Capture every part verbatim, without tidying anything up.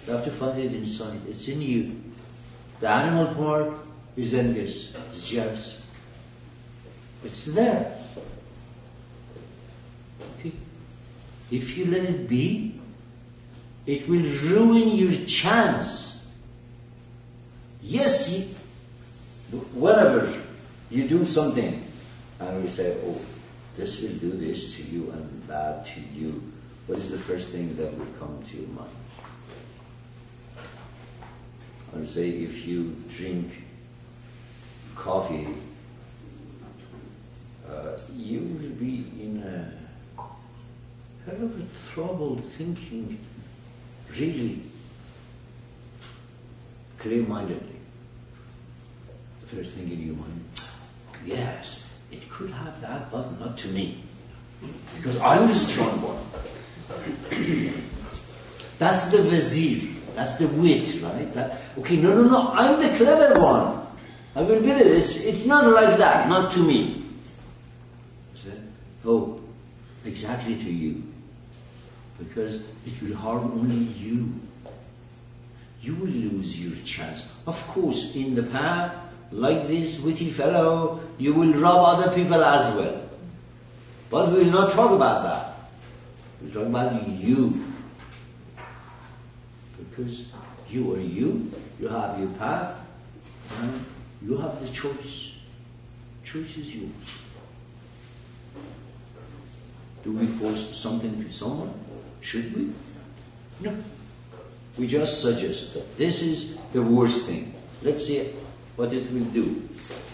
You have to find it inside. It's in you. The animal part is envious, is jealous. It's there. Okay. If you let it be, it will ruin your chance. Yes, you, whenever you do something and we say, oh, this will do this to you and that to you, what is the first thing that will come to your mind? I would say if you drink coffee, uh, you will be in a hell of a trouble thinking really clear-mindedly. The first thing in your mind, oh, yes, it could have that, but not to me, because I'm the strong one. That's the vizier. That's the wit, right? That, okay, no, no, no, I'm the clever one. I will be it. It's, it's not like that, not to me. I said, oh, exactly to you. Because it will harm only you. You will lose your chance. Of course, in the path, like this witty fellow, you will rob other people as well. But we will not talk about that. We'll talk about you. Because you are you, you have your path, and you have the choice. Choice is yours. Do we force something to someone? Should we? No. We just suggest that this is the worst thing. Let's see what it will do.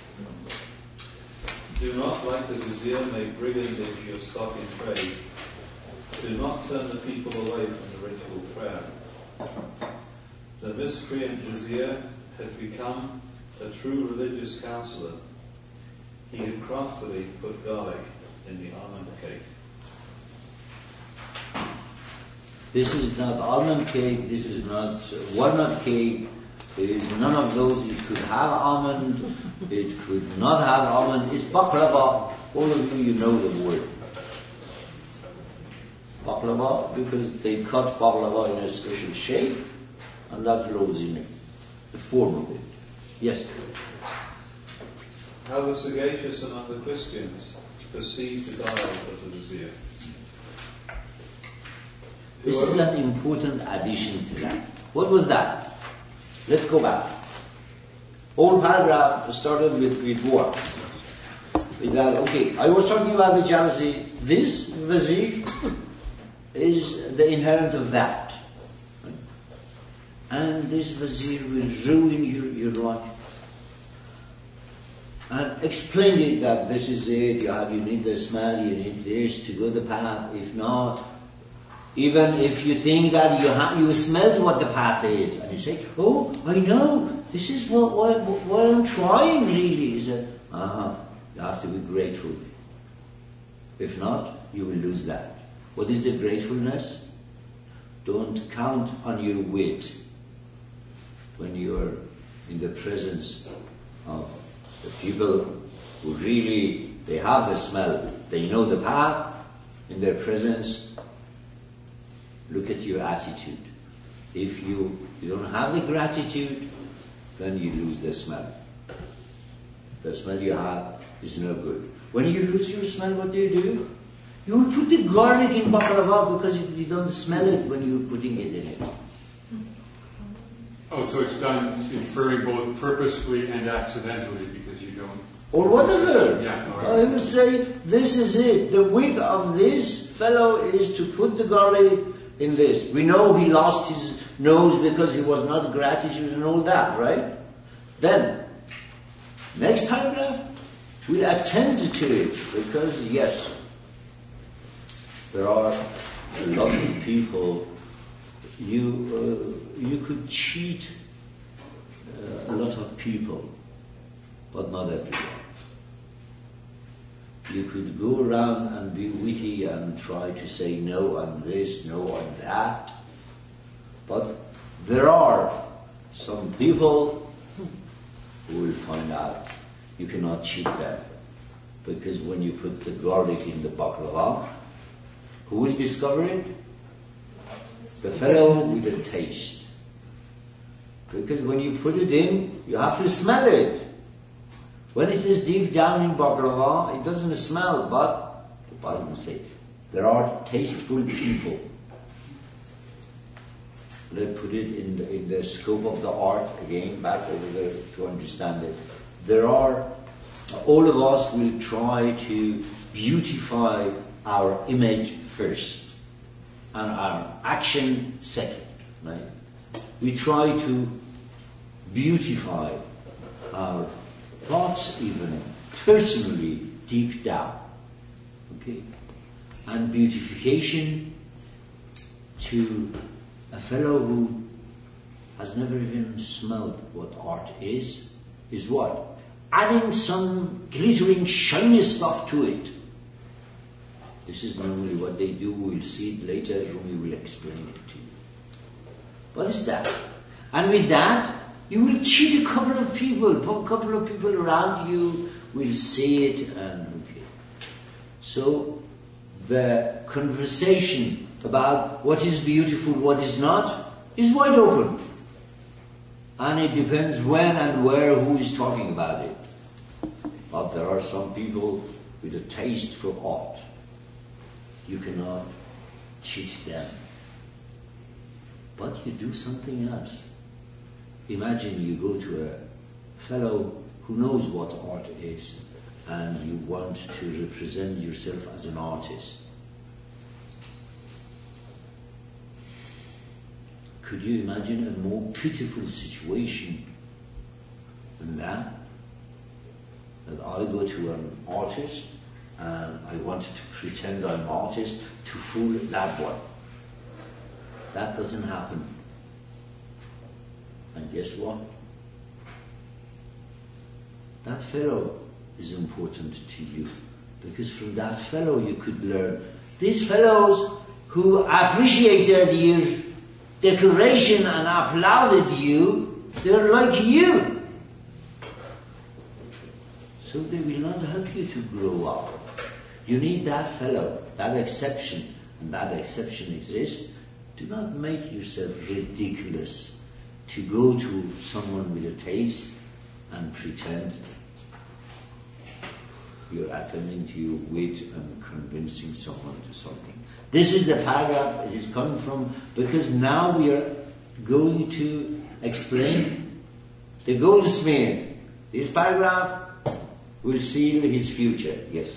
Do not, like the vizier, make brigand into your stock in trade. Do not turn the people away from the ritual prayer. The miscreant vizier had become a true religious counsellor. He had craftily put garlic in the almond cake. This is not almond cake, this is not walnut cake, it is none of those. It could have almond, it could not have almond. It's baklava. All of you, you know the word. Baklava, because they cut baklava in a special shape, and that's lozimi, the form of it. Yes? How the sagacious among the Christians perceive the dialogue of the vizier. This is an important addition to that. What was that? Let's go back. Whole paragraph started with, with what? With that, okay, I was talking about the jealousy. This vizier is the inherent of that. Right? And this vizier will ruin your, your life. And explain it that this is it, you have, you need the smell, you need this to go the path. If not, even if you think that you ha- you smelled what the path is, and you say, oh, I know, this is what, what, what I'm trying really. Is that, uh-huh, you have to be grateful. If not, you will lose that. What is the gratefulness? Don't count on your wit when you're in the presence of the people who really, they have the smell, they know the path, in their presence. Look at your attitude. If you, you don't have the gratitude, then you lose the smell. The smell you have is no good. When you lose your smell, what do you do? You will put the garlic in baklava because you, you don't smell it when you're putting it in it. Oh, so it's done inferring both purposefully and accidentally because you don't... Or whatever. Yeah, no, I will say, this is it. The width of this fellow is to put the garlic in this. We know he lost his nose because he was not gratitude and all that, right? Then, next paragraph, we'll attend to it because, yes, there are a lot of people. You uh, you could cheat uh, a lot of people, but not everyone. You could go around and be witty and try to say no on this, no on that. But there are some people who will find out you cannot cheat them. Because when you put the garlic in the baklava, who will discover it? The fellow with the taste. Because when you put it in, you have to smell it. When it is deep down in baklava, it doesn't smell, but the Bible says there are tasteful people. Let's put it in the, in the scope of the art again, back over there to understand it. There are, all of us will try to beautify our image first and our action second, right? We try to beautify our thoughts even personally deep down, okay? And beautification to a fellow who has never even smelled what art is, is what? Adding some glittering, shiny stuff to it. This is normally what they do. We'll see it later. Rumi will explain it to you. What is that? And with that, you will cheat a couple of people. A couple of people around you will see it. And okay. So the conversation about what is beautiful, what is not, is wide open. And it depends when and where, who is talking about it. But there are some people with a taste for art. You cannot cheat them. But you do something else. Imagine you go to a fellow who knows what art is and you want to represent yourself as an artist. Could you imagine a more pitiful situation than that? That I go to an artist and I want to pretend I'm an artist to fool that one. That doesn't happen. And guess what? That fellow is important to you. Because from that fellow you could learn. These fellows who appreciated your decoration and applauded you, they're like you. So they will not help you to grow up. You need that fellow, that exception, and that exception exists. Do not make yourself ridiculous to go to someone with a taste and pretend you're attending to your wit and convincing someone to something. This is the paragraph it is coming from, because now we are going to explain the goldsmith. This paragraph will seal his future. Yes.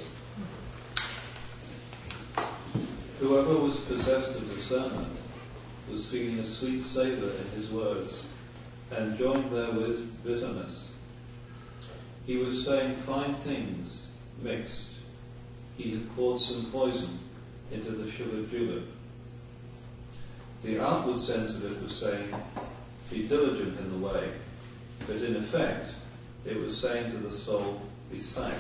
Whoever was possessed of discernment was feeling a sweet savour in his words, and joined therewith bitterness. He was saying fine things mixed. He had poured some poison into the sugar julep. The outward sense of it was saying, be diligent in the way, but in effect it was saying to the soul, be slack.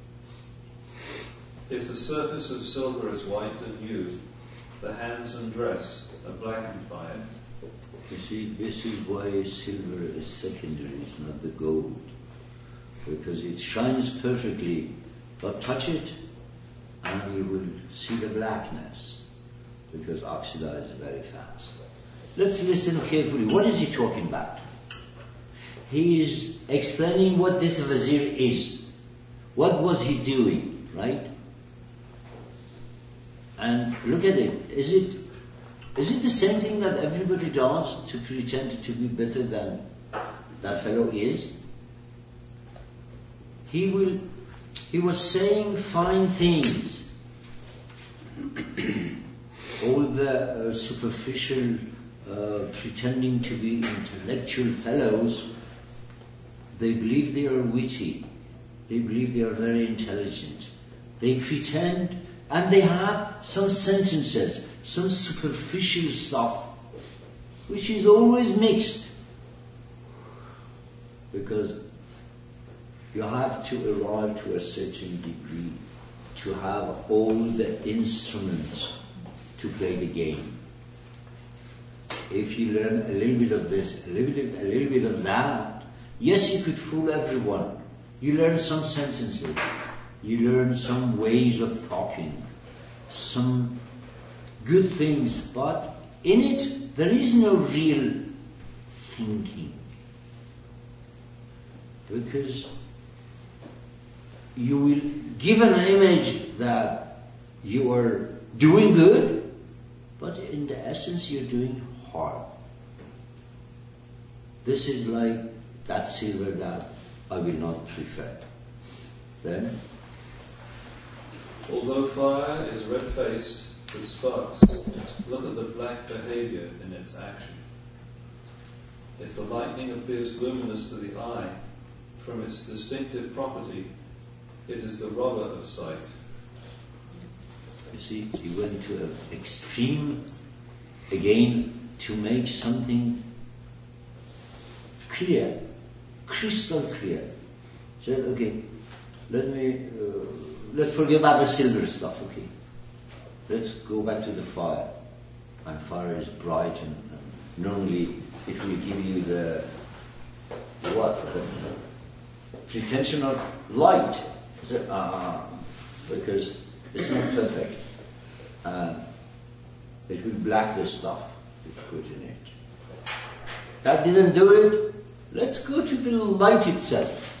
If the surface of silver is white and nude, the hands and dress are blackened by it. You see, this is why silver is secondary, it's not the gold. Because it shines perfectly, but touch it and you will see the blackness, because oxidizes very fast. Let's listen carefully. What is he talking about? He is explaining what this Wazir is. What was he doing, right? And look at it. Is it is it the same thing that everybody does to pretend to be better than that fellow is? He will. He was saying fine things. All the uh, superficial, uh, pretending to be intellectual fellows, they believe they are witty. They believe they are very intelligent. They pretend, and they have some sentences, some superficial stuff, which is always mixed. Because you have to arrive to a certain degree to have all the instruments to play the game. If you learn a little bit of this, a little bit, a little bit of that, yes, you could fool everyone. You learn some sentences. You learn some ways of talking, some good things, but in it there is no real thinking. Because you will give an image that you are doing good, but in the essence you're doing harm. This is like that silver that I will not prefer. Then, although fire is red-faced with sparks, look at the black behavior in its action. If the lightning appears luminous to the eye, from its distinctive property, it is the robber of sight. you see, he went to an extreme again to make something clear, crystal clear. Said, okay, let me, uh, let's forget about the silver stuff, okay? Let's go back to the fire. And fire is bright and, and normally it will give you the, what? The pretension of light. Said, ah, because it's not perfect. And it will black the stuff we put in it. That didn't do it. Let's go to the light itself.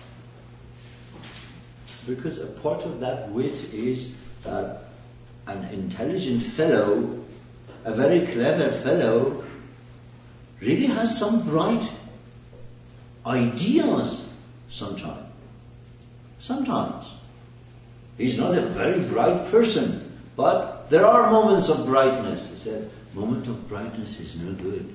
Because a part of that wit is that an intelligent fellow, a very clever fellow, really has some bright ideas sometimes. Sometimes. He's not a very bright person, but there are moments of brightness. He said, moment of brightness is no good.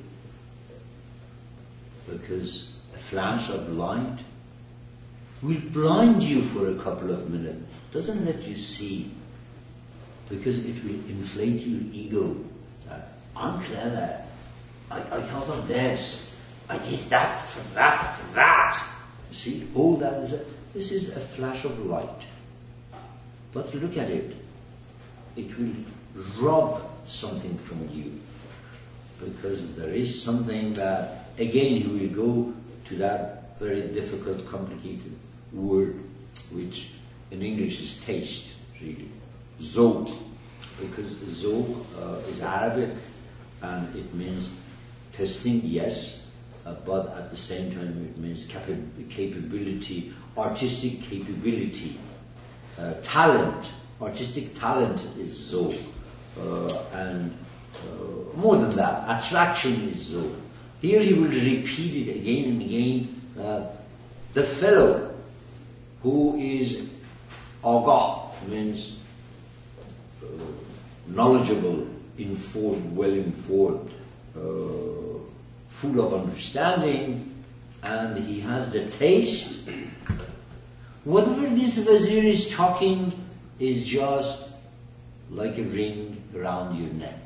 Because a flash of light will blind you for a couple of minutes. Doesn't let you see. Because it will inflate your ego. Uh, I'm clever. I, I thought of this. I did that for that for that. You see, all that is a, this is a flash of light. But look at it. It will rob something from you. Because there is something that, again, you will go to that very difficult, complicated word, which in English is taste, really. Zawq. Because zawq uh, is Arabic and it means testing, yes, uh, but at the same time it means capa- capability, artistic capability, uh, talent. Artistic talent is zawq. Uh, and uh, more than that, attraction is zawq. Here he will repeat it again and again. Uh, the fellow who is agah means uh, knowledgeable, informed, well-informed, uh, full of understanding, and he has the taste. Whatever this Wazir is talking is just like a ring around your neck.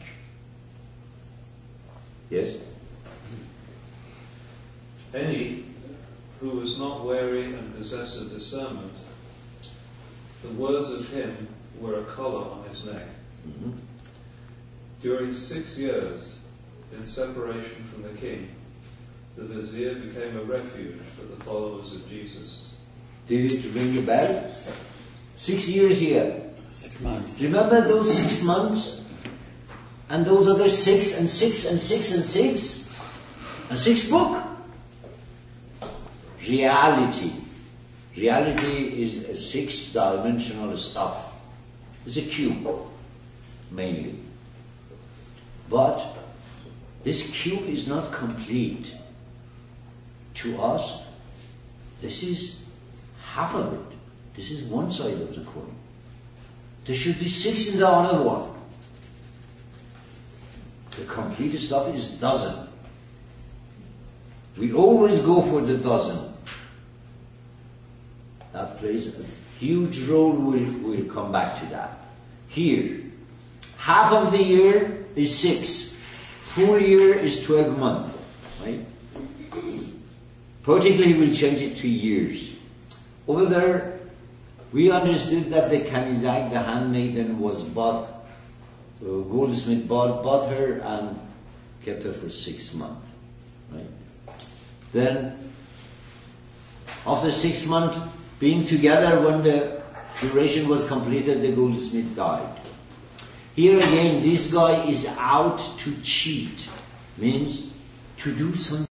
Yes? Any who is not wary and possesses discernment, the words of him were a collar on his neck. Mm-hmm. During six years, in separation from the king, the vizier became a refuge for the followers of Jesus. Did it ring a bell? Six years here. Six months. Remember those six months? And those other six and six and six and six? A six book? Reality. Reality is a six-dimensional stuff. It's a cube, mainly. But this cube is not complete. To us, this is half of it. This is one side of the coin. There should be six in the other one. The complete stuff is dozen. We always go for the dozen. That plays a huge role. We'll, we'll come back to that. Here, half of the year is six. Full year is twelve months. Right? Particularly, we'll change it to years. Over there, we understood that the Kanizak, the handmaiden, was bought, uh, goldsmith bought, bought her and kept her for six months. Right? Then, after six months being together, when the duration was completed, the goldsmith died. Here again, this guy is out to cheat, means to do something